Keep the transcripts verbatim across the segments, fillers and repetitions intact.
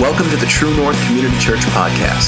Welcome to the True North Community Church podcast.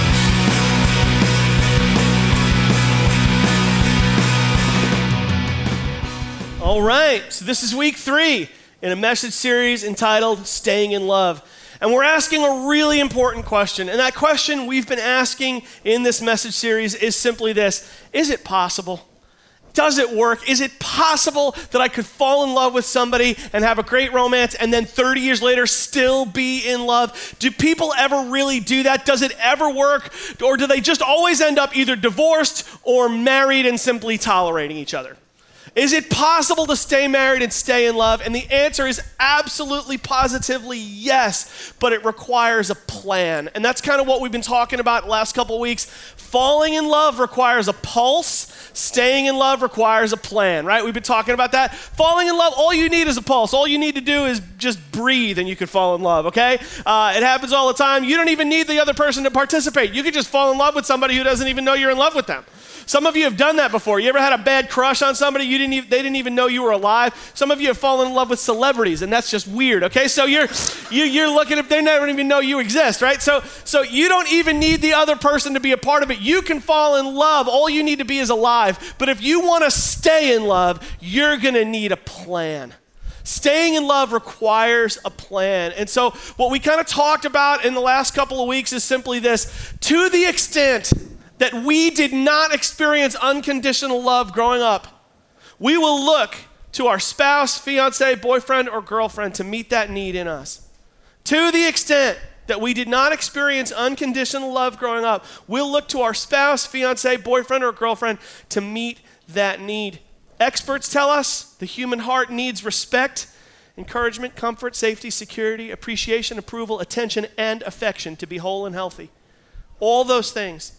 All right, so this is week three in a message series entitled Staying in Love. And we're asking a really important question. And that question we've been asking in this message series is simply this: is it possible? Does it work? Is it possible that I could fall in love with somebody and have a great romance and then thirty years later still be in love? Do people ever really do that? Does it ever work? Or do they just always end up either divorced or married and simply tolerating each other? Is it possible to stay married and stay in love? And the answer is absolutely, positively yes, but it requires a plan. And that's kind of what we've been talking about the last couple of weeks. Falling in love requires a pulse. Staying in love requires a plan, right? We've been talking about that. Falling in love, all you need is a pulse. All you need to do is just breathe and you can fall in love, okay? Uh, it happens all the time. You don't even need the other person to participate. You could just fall in love with somebody who doesn't even know you're in love with them. Some of you have done that before. You ever had a bad crush on somebody? You didn't even, they didn't even know you were alive. Some of you have fallen in love with celebrities, and that's just weird, okay? So you're you, you're looking at, they never even know you exist, right? So, so you don't even need the other person to be a part of it. You can fall in love. All you need to be is alive. But if you want to stay in love, you're going to need a plan. Staying in love requires a plan. And so what we kind of talked about in the last couple of weeks is simply this: to the extent that we did not experience unconditional love growing up, we will look to our spouse, fiance, boyfriend, or girlfriend to meet that need in us. To the extent that we did not experience unconditional love growing up, we'll look to our spouse, fiance, boyfriend, or girlfriend to meet that need. Experts tell us the human heart needs respect, encouragement, comfort, safety, security, appreciation, approval, attention, and affection to be whole and healthy. All those things.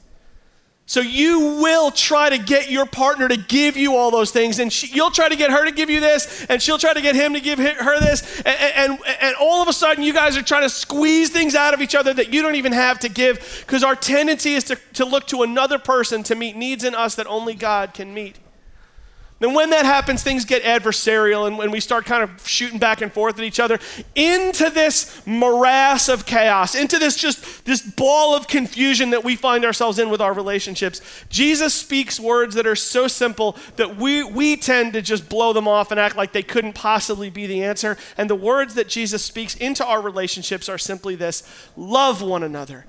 So you will try to get your partner to give you all those things, and she, you'll try to get her to give you this, and she'll try to get him to give her this, and, and, and all of a sudden you guys are trying to squeeze things out of each other that you don't even have to give, because our tendency is to, to look to another person to meet needs in us that only God can meet. Then when that happens, things get adversarial, and when we start kind of shooting back and forth at each other into this morass of chaos, into this just this ball of confusion that we find ourselves in with our relationships. Jesus speaks words that are so simple that we, we tend to just blow them off and act like they couldn't possibly be the answer. And the words that Jesus speaks into our relationships are simply this: love one another.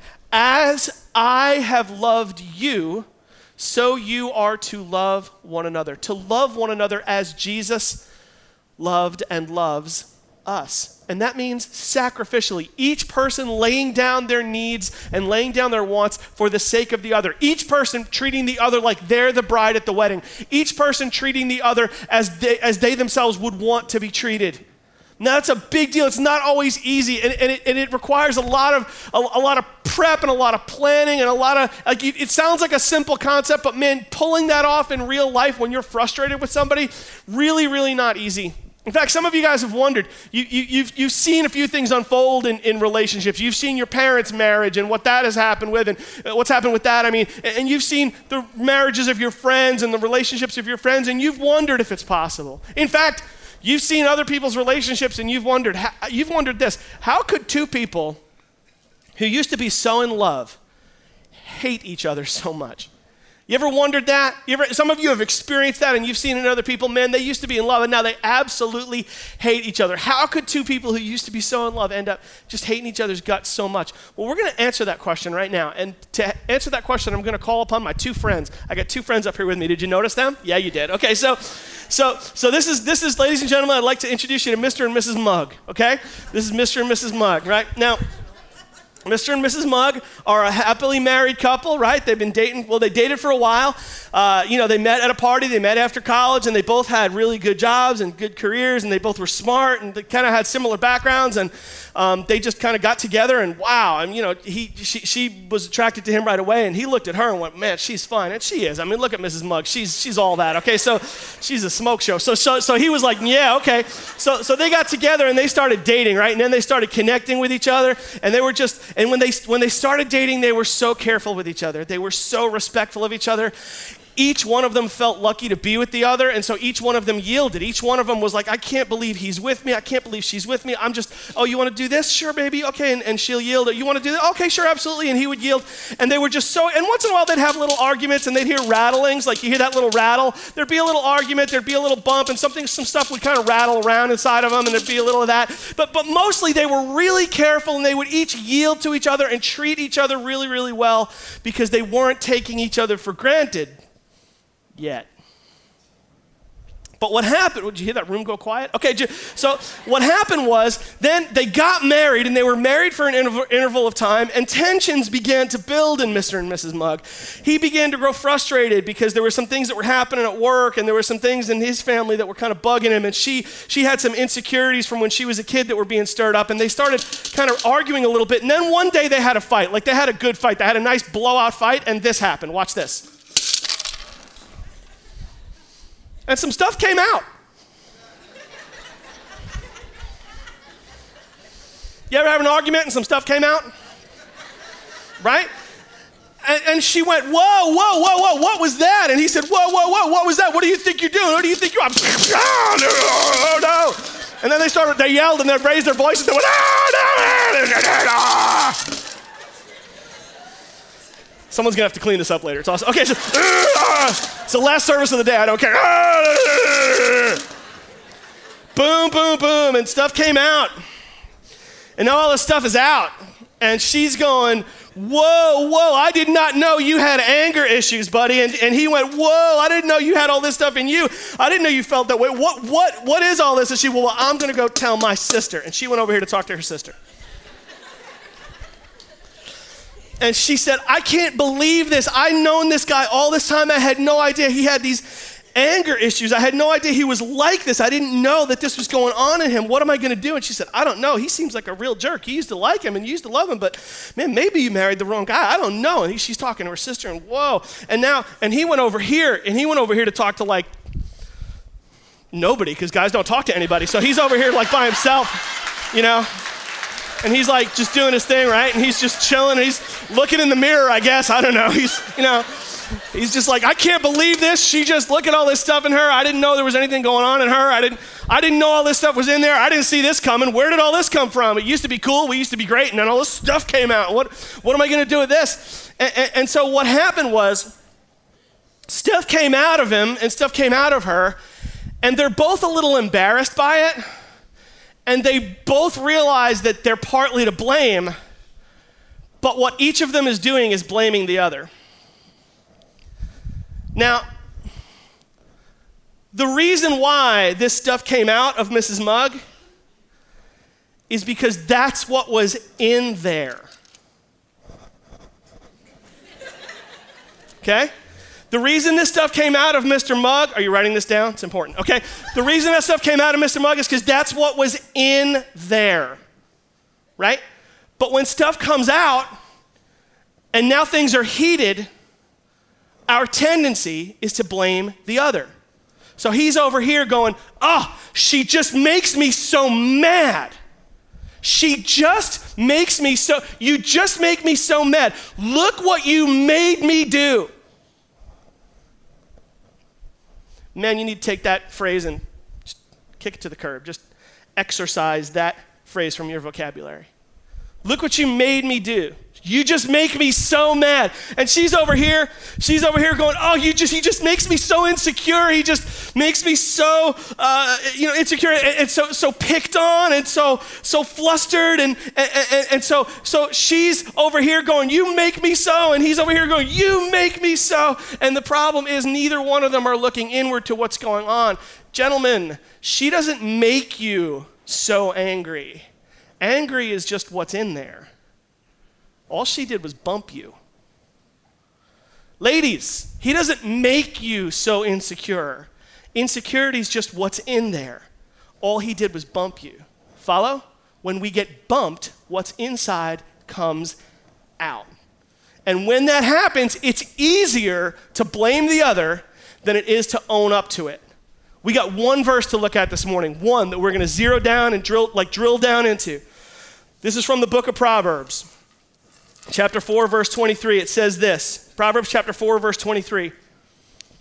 As I have loved you, so you are to love one another. To love one another as Jesus loved and loves us. And that means sacrificially. Each person laying down their needs and laying down their wants for the sake of the other. Each person treating the other like they're the bride at the wedding. Each person treating the other as they, as they themselves would want to be treated. Now, that's a big deal. It's not always easy, and, and, it, and it requires a lot of a, a lot of prep and a lot of planning and a lot of, like, it, it sounds like a simple concept, but man, pulling that off in real life when you're frustrated with somebody, really, really not easy. In fact, some of you guys have wondered, you, you, you've, you've seen a few things unfold in, in relationships. You've seen your parents' marriage and what that has happened with, and what's happened with that. I mean, and you've seen the marriages of your friends and the relationships of your friends, and you've wondered if it's possible. In fact, you've seen other people's relationships and you've wondered, you've wondered this: how could two people who used to be so in love hate each other so much? You ever wondered that? You ever, some of you have experienced that, and you've seen in other people, man, they used to be in love and now they absolutely hate each other. How could two people who used to be so in love end up just hating each other's guts so much? Well, we're going to answer that question right now. And to answer that question, I'm going to call upon my two friends. I got two friends up here with me. Did you notice them? Yeah, you did. Okay, so so so this is this is ladies and gentlemen, I'd like to introduce you to Mister and Missus Mugg, okay? This is Mister and Missus Mugg, right? Now, Mister and Missus Mugg are a happily married couple, right? They've been dating, well, they dated for a while. Uh, you know, they met at a party, they met after college, and they both had really good jobs and good careers, and they both were smart, and they kind of had similar backgrounds, and um, they just kind of got together, and wow, and you know, he, she, she was attracted to him right away, and he looked at her and went, man, she's fine, and she is. I mean, look at Missus Mugg, she's she's all that, okay? So she's a smoke show. So so so he was like, yeah, okay. So so they got together and they started dating, right? And then they started connecting with each other, and they were just, and when they when they started dating, they were so careful with each other. They were so respectful of each other. each one of them felt lucky to be with the other, and so each one of them yielded. Each one of them was like, I can't believe he's with me. I can't believe she's with me. I'm just, oh, you want to do this? Sure, baby. Okay, and, and she'll yield. You want to do that? Okay, sure, absolutely. And he would yield. And they were just so, and once in a while they'd have little arguments, and they'd hear rattlings, like you hear that little rattle. There'd be a little argument, there'd be a little bump, and something, some stuff would kind of rattle around inside of them, and there'd be a little of that. But, but mostly they were really careful, and they would each yield to each other and treat each other really, really well because they weren't taking each other for granted yet. But what happened, did you hear that room go quiet? Okay, so what happened was then they got married, and they were married for an interval, interval of time, and tensions began to build in Mister and Missus Mugg. He began to grow frustrated because there were some things that were happening at work, and there were some things in his family that were kind of bugging him, and she she had some insecurities from when she was a kid that were being stirred up, and they started kind of arguing a little bit, and then one day they had a fight. Like they had a good fight. They had a nice blowout fight, and this happened. Watch this. And some stuff came out. You ever have an argument and some stuff came out? Right? And, and she went, whoa, whoa, whoa, whoa, what was that? And he said, whoa, whoa, whoa, what was that? What do you think you're doing? What do you think you're doing? Oh, no, oh, no. And then they started, they yelled and they raised their voices. They went, oh, no, no, no, no. Someone's going to have to clean this up later. It's awesome. Okay, so uh, it's the last service of the day. I don't care. Uh, boom, boom, boom. And stuff came out. And now all this stuff is out. And she's going, whoa, whoa, I did not know you had anger issues, buddy. And, and he went, whoa, I didn't know you had all this stuff in you. I didn't know you felt that way. What, what, what is all this? And she, well, well, I'm going to go tell my sister. And she went over here to talk to her sister. And she said, I can't believe this. I've known this guy all this time. I had no idea he had these anger issues. I had no idea he was like this. I didn't know that this was going on in him. What am I going to do? And she said, I don't know. He seems like a real jerk. He used to like him and you used to love him, but man, maybe you married the wrong guy. I don't know. And he, she's talking to her sister and whoa. And now, and he went over here and he went over here to talk to like nobody because guys don't talk to anybody. So he's over here like by himself, you know. And he's like just doing his thing, right? And he's just chilling. He's looking in the mirror, I guess. I don't know. He's, you know, he's just like, I can't believe this. She just, look at all this stuff in her. I didn't know there was anything going on in her. I didn't, I didn't know all this stuff was in there. I didn't see this coming. Where did all this come from? It used to be cool. We used to be great. And then all this stuff came out. What, what am I going to do with this? And, and, and so what happened was stuff came out of him and stuff came out of her. And they're both a little embarrassed by it. And they both realize that they're partly to blame, but what each of them is doing is blaming the other. Now, the reason why this stuff came out of Missus Mugg is because that's what was in there. Okay? The reason this stuff came out of Mister Mugg, are you writing this down? It's important, okay? The reason that stuff came out of Mister Mugg is because that's what was in there, right? But when stuff comes out and now things are heated, our tendency is to blame the other. So he's over here going, oh, she just makes me so mad. She just makes me so, you just make me so mad. Look what you made me do. Man, you need to take that phrase and just kick it to the curb. Just exercise that phrase from your vocabulary. Look what you made me do. You just make me so mad. And she's over here, she's over here going, oh, you just, he just makes me so insecure. He just makes me so, uh, you know, insecure and, and so so picked on and so so flustered. And, and, and, and so, so she's over here going, you make me so. And he's over here going, you make me so. And the problem is neither one of them are looking inward to what's going on. Gentlemen, she doesn't make you so angry. Angry is just what's in there. All she did was bump you. Ladies, he doesn't make you so insecure. Insecurity is just what's in there. All he did was bump you. Follow? When we get bumped, what's inside comes out. And when that happens, it's easier to blame the other than it is to own up to it. We got one verse to look at this morning, one that we're going to zero down and drill, like drill down into. This is from the book of Proverbs. Chapter four, verse twenty-three, it says this. Proverbs chapter four, verse twenty-three.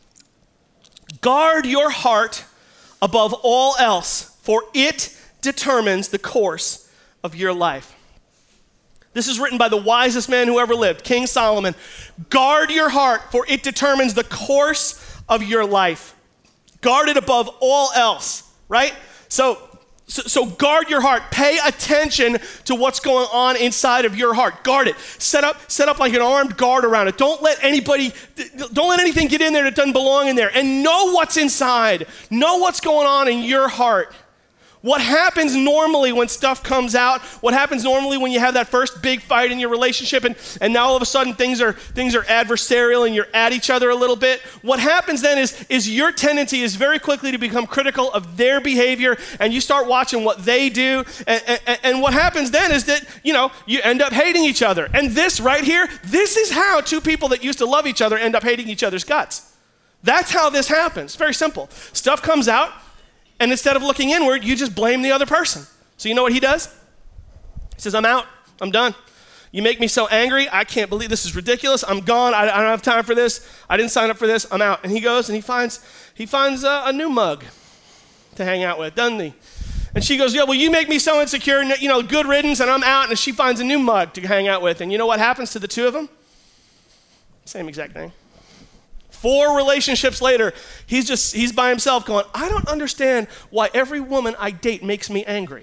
Guard your heart above all else, for it determines the course of your life. This is written by the wisest man who ever lived, King Solomon. Guard your heart, for it determines the course of your life. Guard it above all else, right? So, so, so guard your heart. Pay attention to what's going on inside of your heart. Guard it. Set up, set up like an armed guard around it. Don't let anybody, don't let anything get in there that doesn't belong in there. And know what's inside. Know what's going on in your heart. What happens normally when stuff comes out, what happens normally when you have that first big fight in your relationship and, and now all of a sudden things are things are adversarial and you're at each other a little bit, what happens then is, is your tendency is very quickly to become critical of their behavior and you start watching what they do. And, and, and what happens then is that, you know, you end up hating each other. And this right here, this is how two people that used to love each other end up hating each other's guts. That's how this happens. Very simple. Stuff comes out. And instead of looking inward, you just blame the other person. So you know what he does? He says, I'm out. I'm done. You make me so angry. I can't believe this is ridiculous. I'm gone. I, I don't have time for this. I didn't sign up for this. I'm out. And he goes and he finds he finds a, a new mug to hang out with, doesn't he? And she goes, yeah, well, you make me so insecure. You know, good riddance, and I'm out. And she finds a new mug to hang out with. And you know what happens to the two of them? Same exact thing. Four relationships later, he's just, he's by himself going, I don't understand why every woman I date makes me angry.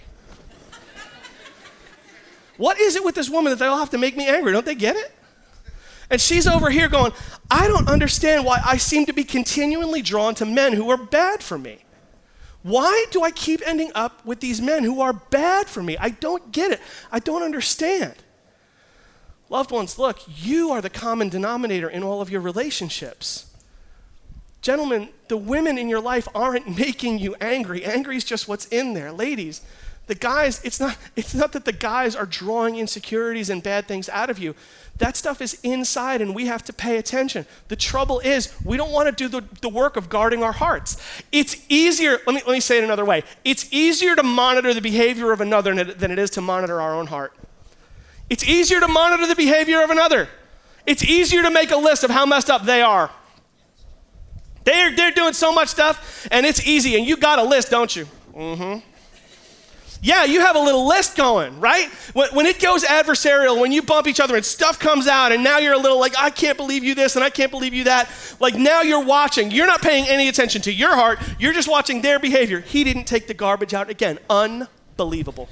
What is it with this woman that they all have to make me angry? Don't they get it? And she's over here going, I don't understand why I seem to be continually drawn to men who are bad for me. Why do I keep ending up with these men who are bad for me? I don't get it. I don't understand. Loved ones, look, you are the common denominator in all of your relationships. Gentlemen, the women in your life aren't making you angry. Angry is just what's in there. Ladies, the guys, it's not, it's not that the guys are drawing insecurities and bad things out of you. That stuff is inside and we have to pay attention. The trouble is we don't want to do the, the work of guarding our hearts. It's easier, let me, let me say it another way. It's easier to monitor the behavior of another than it is to monitor our own heart. It's easier to monitor the behavior of another. It's easier to make a list of how messed up they are. They're, they're doing so much stuff, and it's easy, and you got a list, don't you? Mm-hmm. Yeah, you have a little list going, right? When, when it goes adversarial, when you bump each other and stuff comes out, and now you're a little like, I can't believe you this, and I can't believe you that. Like now you're watching. You're not paying any attention to your heart. You're just watching their behavior. He didn't take the garbage out again. Unbelievable.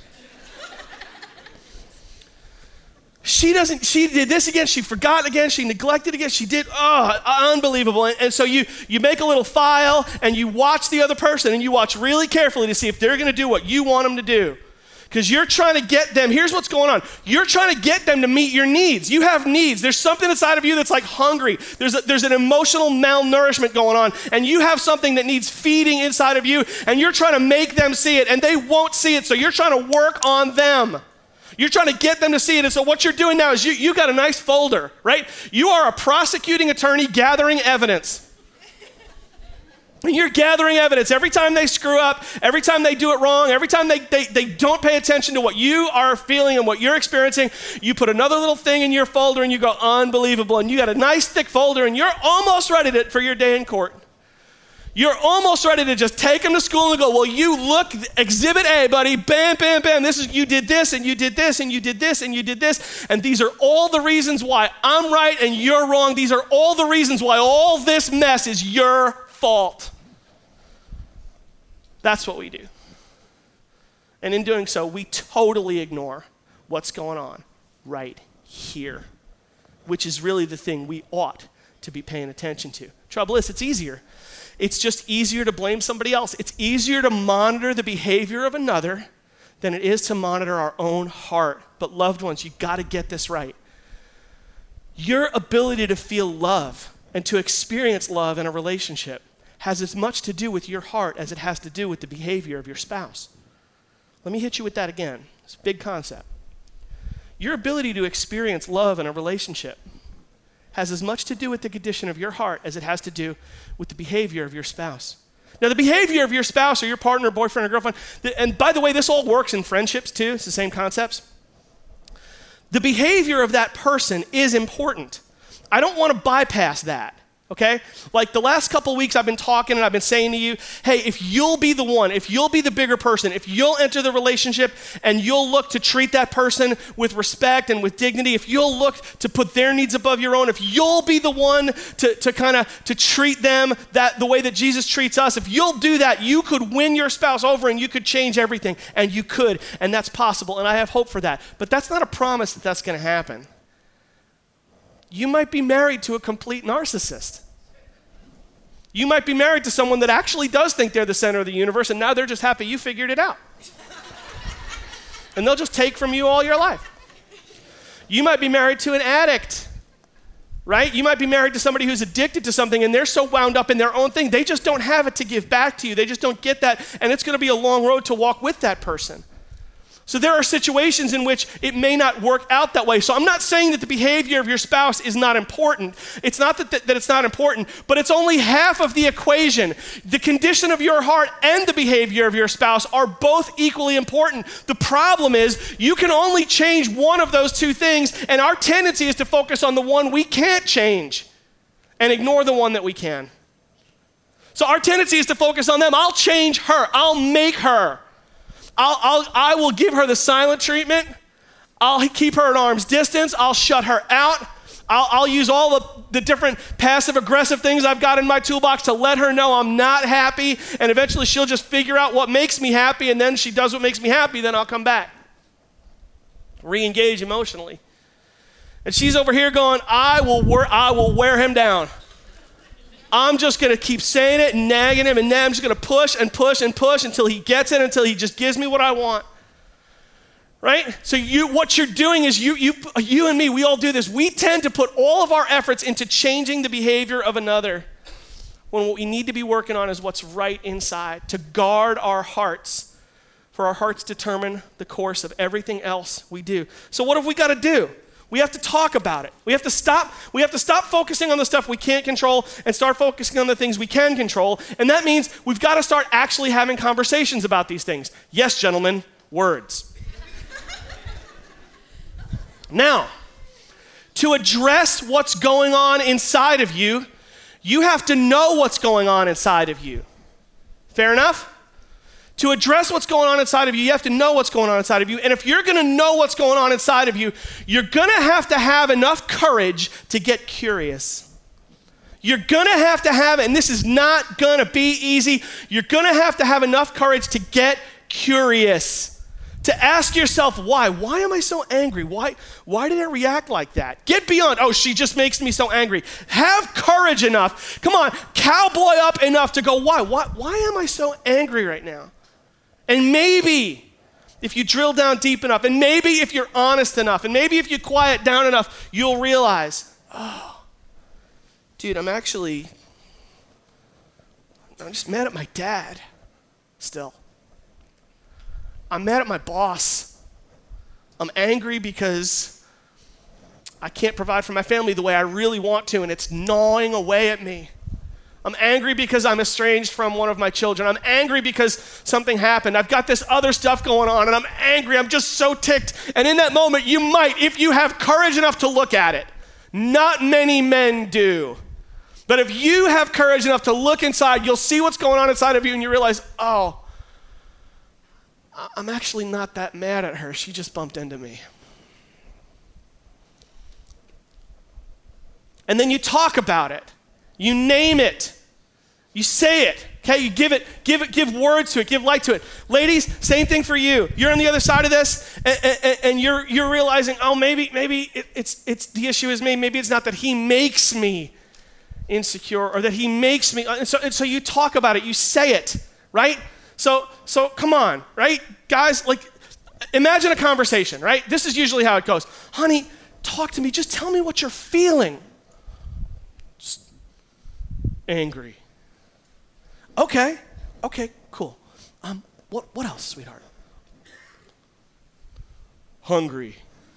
She doesn't, she did this again, she forgot again, she neglected again, she did, oh, unbelievable. And, and so you, you make a little file and you watch the other person and you watch really carefully to see if they're gonna do what you want them to do. Because you're trying to get them, here's what's going on. You're trying to get them to meet your needs. You have needs. There's something inside of you that's like hungry. There's, a, there's an emotional malnourishment going on and you have something that needs feeding inside of you and you're trying to make them see it and they won't see it, so you're trying to work on them. You're trying to get them to see it. And so what you're doing now is you, you got a nice folder, right? You are a prosecuting attorney gathering evidence. And you're gathering evidence. Every time they screw up, every time they do it wrong, every time they, they, they don't pay attention to what you are feeling and what you're experiencing, you put another little thing in your folder and you go, unbelievable. And you got a nice thick folder and you're almost ready to, for your day in court. You're almost ready to just take them to school and go, well, you look, exhibit A, buddy, bam, bam, bam. This is, you did this and you did this and you did this and you did this. And these are all the reasons why I'm right and you're wrong. These are all the reasons why all this mess is your fault. That's what we do. And in doing so, we totally ignore what's going on right here, which is really the thing we ought to be paying attention to. Trouble is, it's easier. It's just easier to blame somebody else. It's easier to monitor the behavior of another than it is to monitor our own heart. But loved ones, you got to get this right. Your ability to feel love and to experience love in a relationship has as much to do with your heart as it has to do with the behavior of your spouse. Let me hit you with that again. It's a big concept. Your ability to experience love in a relationship has as much to do with the condition of your heart as it has to do with the behavior of your spouse. Now, the behavior of your spouse or your partner, boyfriend, or girlfriend, and by the way, this all works in friendships too. It's the same concepts. The behavior of that person is important. I don't want to bypass that, okay? Like the last couple weeks I've been talking and I've been saying to you, hey, if you'll be the one, if you'll be the bigger person, if you'll enter the relationship and you'll look to treat that person with respect and with dignity, if you'll look to put their needs above your own, if you'll be the one to, to kind of to treat them that the way that Jesus treats us, if you'll do that, you could win your spouse over and you could change everything, and you could, and that's possible, and I have hope for that. But that's not a promise that that's going to happen. You might be married to a complete narcissist. You might be married to someone that actually does think they're the center of the universe, and now they're just happy you figured it out. And they'll just take from you all your life. You might be married to an addict, right? You might be married to somebody who's addicted to something, and they're so wound up in their own thing, they just don't have it to give back to you. They just don't get that, and it's going to be a long road to walk with that person. So there are situations in which it may not work out that way. So I'm not saying that the behavior of your spouse is not important. It's not that, that, that it's not important, but it's only half of the equation. The condition of your heart and the behavior of your spouse are both equally important. The problem is you can only change one of those two things, and our tendency is to focus on the one we can't change and ignore the one that we can. So our tendency is to focus on them. I'll change her. I'll make her. I'll, I'll, I will give her the silent treatment. I'll keep her at arm's distance. I'll shut her out. I'll, I'll use all the, the different passive-aggressive things I've got in my toolbox to let her know I'm not happy, and eventually she'll just figure out what makes me happy, and then she does what makes me happy, then I'll come back. Re-engage emotionally. And she's over here going, I will, wor- I will wear him down. I'm just going to keep saying it and nagging him, and now I'm just going to push and push and push until he gets it, until he just gives me what I want. Right? So you, what you're doing is you, you, you and me, we all do this. We tend to put all of our efforts into changing the behavior of another when what we need to be working on is what's right inside, to guard our hearts, for our hearts determine the course of everything else we do. So what have we got to do? We have to talk about it. We have to stop, we have to stop focusing on the stuff we can't control and start focusing on the things we can control. And that means we've got to start actually having conversations about these things. Yes, gentlemen, words. Now, to address what's going on inside of you, you have to know what's going on inside of you. Fair enough? To address what's going on inside of you, you have to know what's going on inside of you. And if you're going to know what's going on inside of you, you're going to have to have enough courage to get curious. You're going to have to have, and this is not going to be easy, you're going to have to have enough courage to get curious. To ask yourself, why? Why am I so angry? Why, why did I react like that? Get beyond, oh, she just makes me so angry. Have courage enough. Come on, cowboy up enough to go, why? Why, why am I so angry right now? And maybe if you drill down deep enough, and maybe if you're honest enough, and maybe if you quiet down enough, you'll realize, oh, dude, I'm actually, I'm just mad at my dad still. I'm mad at my boss. I'm angry because I can't provide for my family the way I really want to, and it's gnawing away at me. I'm angry because I'm estranged from one of my children. I'm angry because something happened. I've got this other stuff going on, and I'm angry. I'm just so ticked. And in that moment, you might, if you have courage enough to look at it. Not many men do. But if you have courage enough to look inside, you'll see what's going on inside of you, and you realize, oh, I'm actually not that mad at her. She just bumped into me. And then you talk about it. You name it. You say it. Okay, you give it, give it, give words to it, give light to it. Ladies, same thing for you. You're on the other side of this, and, and, and you're you're realizing, oh, maybe maybe it, it's it's the issue is me. Maybe it's not that he makes me insecure or that he makes me. And so and so you talk about it. You say it, right? So so come on, right, guys? Like, imagine a conversation, right? This is usually how it goes. Honey, talk to me. Just tell me what you're feeling. Angry. Okay, okay, cool. Um, what what else, sweetheart? Hungry.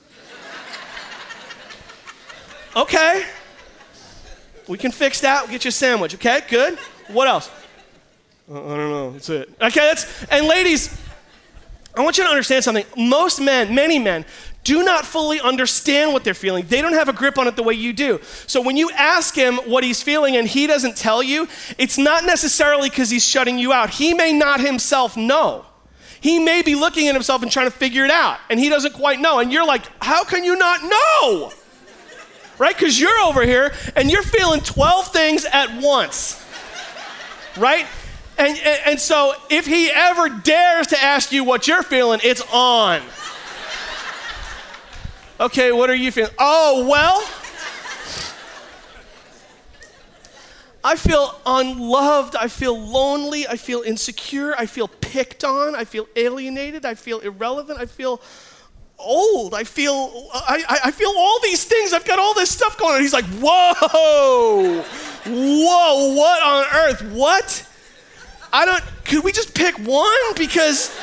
Okay. We can fix that. We'll get you a sandwich, okay? Good. What else? Uh, I don't know. That's it. Okay, that's, and ladies, I want you to understand something. Most men, many men, do not fully understand what they're feeling. They don't have a grip on it the way you do. So when you ask him what he's feeling and he doesn't tell you, it's not necessarily because he's shutting you out. He may not himself know. He may be looking at himself and trying to figure it out, and he doesn't quite know. And you're like, how can you not know? Right? Because you're over here and you're feeling twelve things at once. Right? And, and, and so if he ever dares to ask you what you're feeling, it's on. Okay, what are you feeling? Oh, well, I feel unloved, I feel lonely, I feel insecure, I feel picked on, I feel alienated, I feel irrelevant, I feel old, I feel, I, I feel all these things, I've got all this stuff going on. He's like, whoa, whoa, what on earth, what? I don't, could we just pick one? Because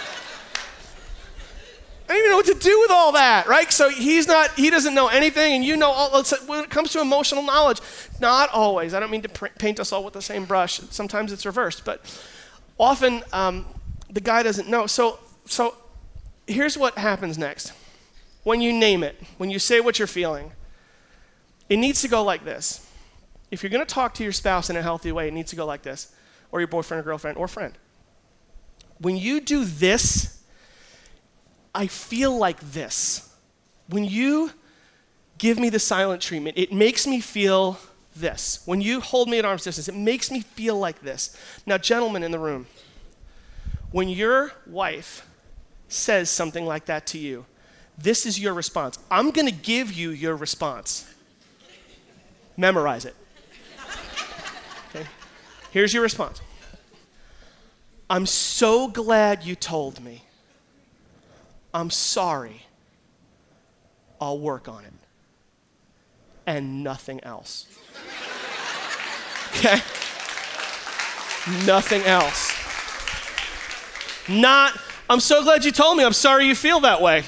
I don't even know what to do with all that, right? So he's not, he doesn't know anything, and you know, all, when it comes to emotional knowledge, not always. I don't mean to pr- paint us all with the same brush. Sometimes it's reversed, but often um, the guy doesn't know. So, so here's what happens next. When you name it, when you say what you're feeling, it needs to go like this. If you're going to talk to your spouse in a healthy way, it needs to go like this, or your boyfriend or girlfriend or friend. When you do this, I feel like this. When you give me the silent treatment, it makes me feel this. When you hold me at arm's distance, it makes me feel like this. Now, gentlemen in the room, when your wife says something like that to you, this is your response. I'm going to give you your response. Memorize it. Okay? Here's your response. I'm so glad you told me. I'm sorry. I'll work on it. And nothing else. Okay? Nothing else. Not, I'm so glad you told me. I'm sorry you feel that way.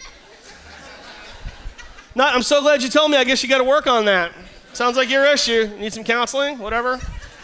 Not, I'm so glad you told me. I guess you got to work on that. Sounds like your issue. Need some counseling? Whatever.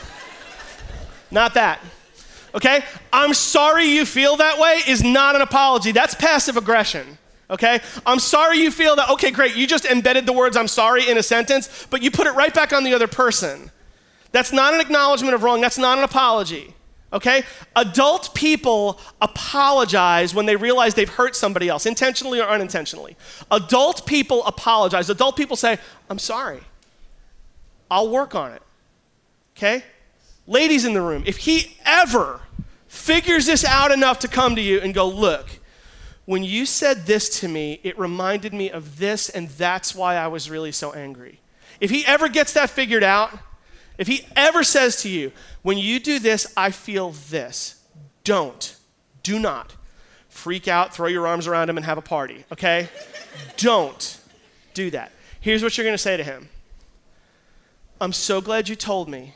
Not that. Okay? I'm sorry you feel that way is not an apology. That's passive aggression. Okay? I'm sorry you feel that. Okay, great. You just embedded the words I'm sorry in a sentence, but you put it right back on the other person. That's not an acknowledgement of wrong. That's not an apology. Okay? Adult people apologize when they realize they've hurt somebody else, intentionally or unintentionally. Adult people apologize. Adult people say, I'm sorry. I'll work on it. Okay? Ladies in the room, if he ever figures this out enough to come to you and go, look, when you said this to me, it reminded me of this, and that's why I was really so angry. If he ever gets that figured out, if he ever says to you, when you do this, I feel this, don't, do not freak out, throw your arms around him, and have a party, okay? Don't do that. Here's what you're going to say to him. I'm so glad you told me.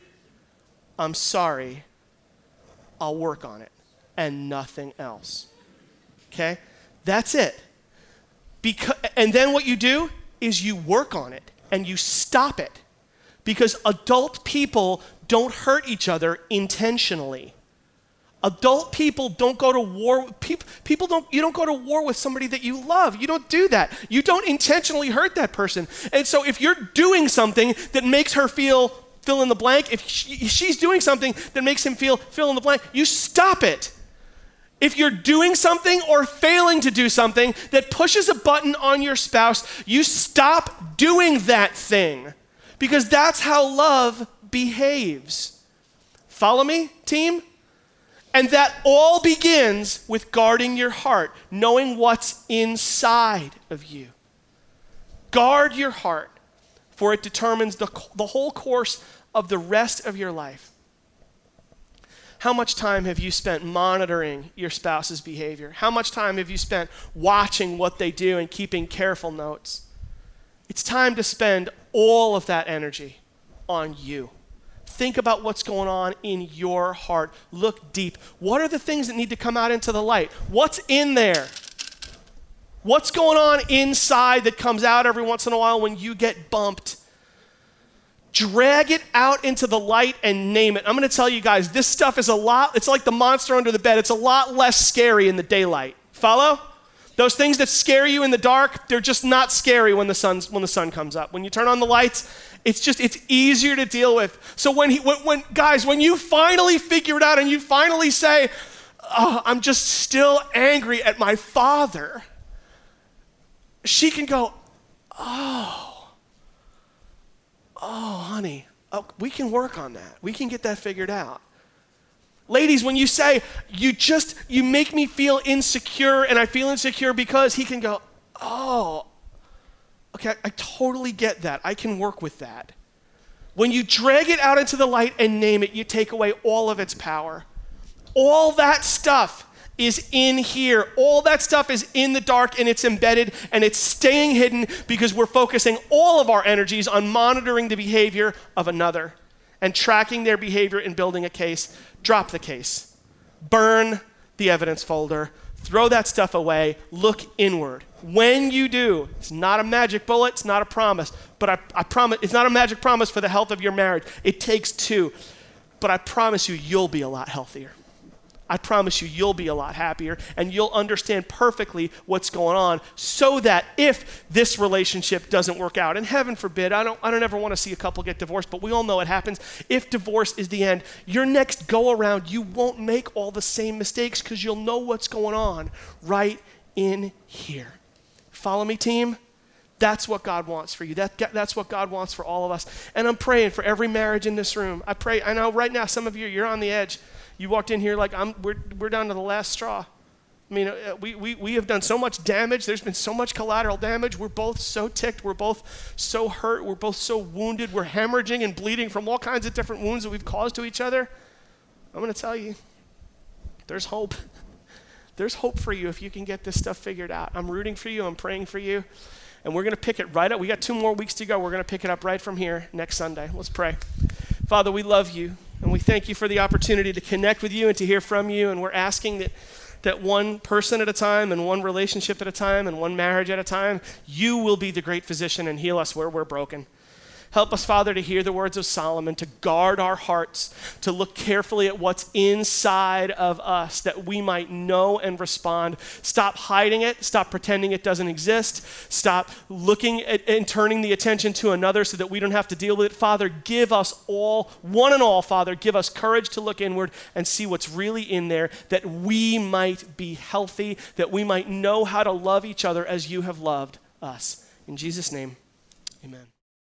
I'm sorry, I'll work on it, and nothing else. Okay? That's it. Because, and then what you do is you work on it, and you stop it. Because adult people don't hurt each other intentionally. Adult people don't go to war. People, people don't, you don't go to war with somebody that you love. You don't do that. You don't intentionally hurt that person. And so if you're doing something that makes her feel fill in the blank, if she, she's doing something that makes him feel fill in the blank, you stop it. If you're doing something or failing to do something that pushes a button on your spouse, you stop doing that thing, because that's how love behaves. Follow me, team? And that all begins with guarding your heart, knowing what's inside of you. Guard your heart, for it determines the, the whole course of the rest of your life. How much time have you spent monitoring your spouse's behavior? How much time have you spent watching what they do and keeping careful notes? It's time to spend all of that energy on you. Think about what's going on in your heart. Look deep. What are the things that need to come out into the light? What's in there? What's going on inside that comes out every once in a while when you get bumped? Drag it out into the light and name it. I'm going to tell you guys, this stuff is a lot, it's like the monster under the bed. It's a lot less scary in the daylight. Follow? Those things that scare you in the dark, they're just not scary when the sun's, when the sun comes up. When you turn on the lights, it's just, it's easier to deal with. So when he, when, when guys, when you finally figure it out and you finally say, oh, I'm just still angry at my father, she can go, oh, oh, honey, oh, we can work on that. We can get that figured out. Ladies, when you say, you just, you make me feel insecure and I feel insecure because, he can go, oh, okay, I, I totally get that. I can work with that. When you drag it out into the light and name it, you take away all of its power. All that stuff is in here. All that stuff is in the dark and it's embedded and it's staying hidden because we're focusing all of our energies on monitoring the behavior of another and tracking their behavior and building a case. Drop the case. Burn the evidence folder. Throw that stuff away. Look inward. When you do, it's not a magic bullet, it's not a promise, but I, I promise, it's not a magic promise for the health of your marriage. It takes two. But I promise you, you'll be a lot healthier. I promise you, you'll be a lot happier and you'll understand perfectly what's going on so that if this relationship doesn't work out, and heaven forbid, I don't, I don't ever want to see a couple get divorced, but we all know it happens. If divorce is the end, your next go around, you won't make all the same mistakes because you'll know what's going on right in here. Follow me, team? That's what God wants for you. That, that's what God wants for all of us. And I'm praying for every marriage in this room. I pray, I know right now some of you, you're on the edge. You walked in here like, I'm, we're, we're down to the last straw. I mean, uh, we, we, we have done so much damage. There's been so much collateral damage. We're both so ticked. We're both so hurt. We're both so wounded. We're hemorrhaging and bleeding from all kinds of different wounds that we've caused to each other. I'm going to tell you, there's hope. There's hope for you if you can get this stuff figured out. I'm rooting for you. I'm praying for you. And we're going to pick it right up. We got two more weeks to go. We're going to pick it up right from here next Sunday. Let's pray. Father, we love you. And we thank you for the opportunity to connect with you and to hear from you. And we're asking that, that one person at a time and one relationship at a time and one marriage at a time, you will be the great physician and heal us where we're broken. Help us, Father, to hear the words of Solomon, to guard our hearts, to look carefully at what's inside of us, that we might know and respond. Stop hiding it. Stop pretending it doesn't exist. Stop looking at and turning the attention to another so that we don't have to deal with it. Father, give us all, one and all, Father, give us courage to look inward and see what's really in there, that we might be healthy, that we might know how to love each other as you have loved us. In Jesus' name, amen.